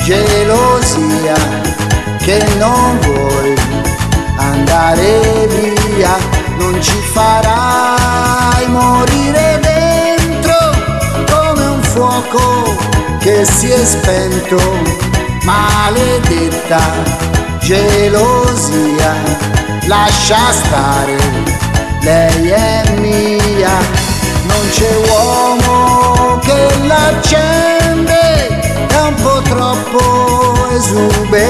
gelosia che non vuoi andare via, non ci farai morire dentro come un fuoco che si è spento. Maledetta gelosia, lascia stare, lei è mia, non c'è uomo che l'accende, è un po' troppo esuberante.